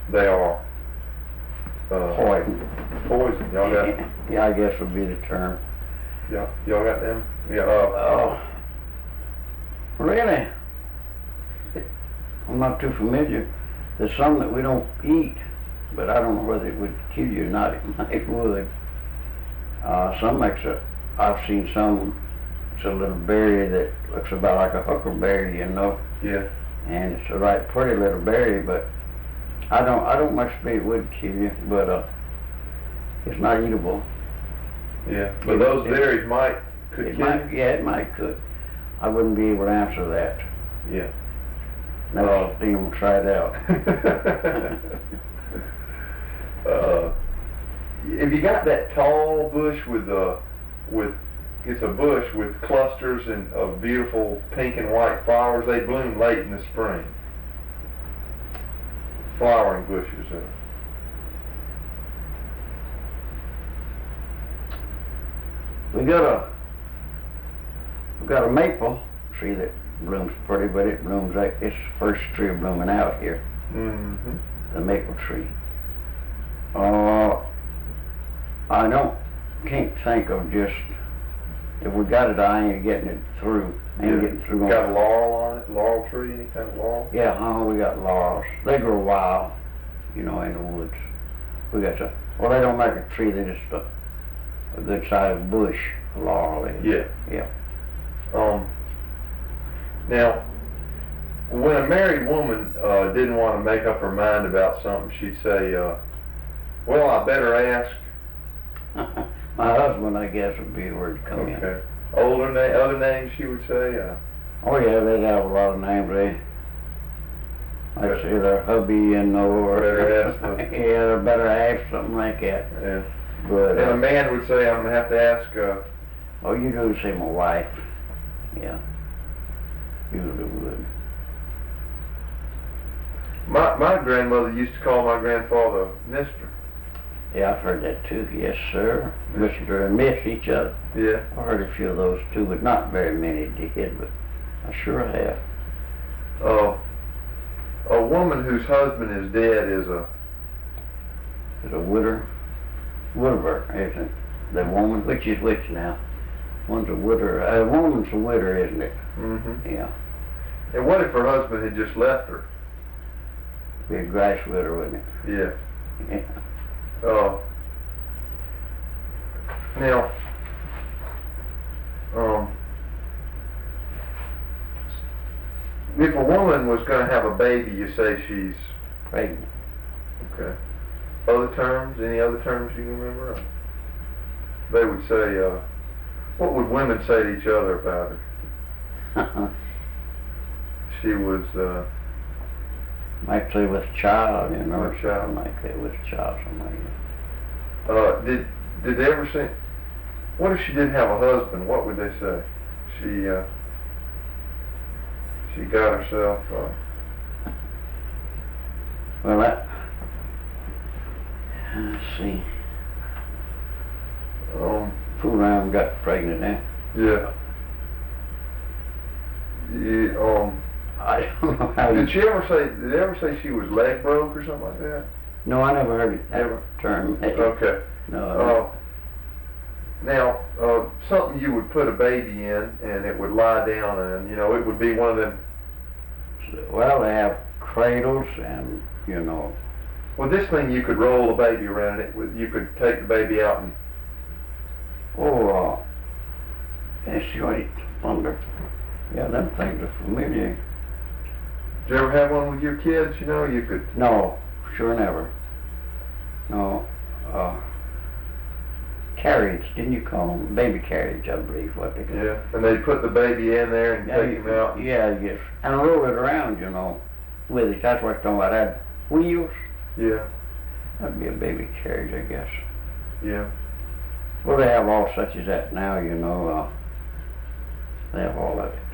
They are. Poison. Poison. Y'all got? Yeah, I guess would be the term. Y'all got them? Yeah. Really? I'm not too familiar. There's some that we don't eat, but I don't know whether it would kill you or not. It might would. Some makes a. I've seen some. It's a little berry that looks about like a huckleberry, you know. Yeah. And it's a right pretty little berry, but I don't much believe it would kill you, but it's not eatable. Yeah. But those berries could kill you? Yeah, it might could. I wouldn't be able to answer that. Yeah. No, even try it out. If you got that tall bush it's a bush with clusters of beautiful pink and white flowers. They bloom late in the spring. Flowering bushes. We got a maple tree that blooms pretty, but it blooms like it's the first tree blooming out here. Mm-hmm. The maple tree. Can't think of just, if we got it, I ain't getting it through. Getting through. Got a laurel on it? Laurel tree? Any kind of laurel? Yeah, we got laurels. They grow wild, in the woods. We got well, they don't make a tree, they just a good sized bush, a laurel is. Yeah. Now, when a married woman didn't want to make up her mind about something, she'd say, well, I better ask. My husband, I guess, would be where to come in. Okay. Other names she would say? Oh yeah, they have a lot of names. I'd say their hubby or yeah, they better ask something like that. Yeah. But and a man would say, I'm gonna have to ask. Oh, you do say my wife. Yeah. Usually would. My grandmother used to call my grandfather Mister. Yeah, I've heard that too. Yes, sir. Mr. and Miss each other. Yeah. I heard a few of those too, but not very many did, but I sure have. A woman whose husband is dead is a widower, isn't it? The woman, which is which now? One's a widower. A woman's a widower, isn't it? Mm-hmm. Yeah. And what if her husband had just left her? Be a grass widower, wouldn't it? Yeah. Yeah. Now, if a woman was going to have a baby, you say she's pregnant. Okay. Other terms? Any other terms you can remember? They would say, what would women say to each other about her? She was, might say with a child, With a child. Something like that, with a child, something like that. Did they ever say, what if she didn't have a husband? What would they say? She got herself, Well, let's see. Fool around and got pregnant now. Yeah. I don't know how Did they ever say she was leg broke or something like that? No, I never heard that Never? term. Okay. No. Now, something you would put a baby in and it would lie down and, it would be one of them. Well, they have cradles and, Well, this thing you could roll the baby around it. You could take the baby out and. Let's see what it's under. Yeah, them things are familiar. Did you ever have one with your kids? You could. No, sure never. No. Carriage, didn't you call them? Baby carriage, I believe, what they call. Yeah, and they put the baby in there and take him out. Yeah, yes. And roll it around, with it. That's what I'm talking about. That wheels. Yeah. That'd be a baby carriage, I guess. Yeah. Well, they have all such as that now, They have all that.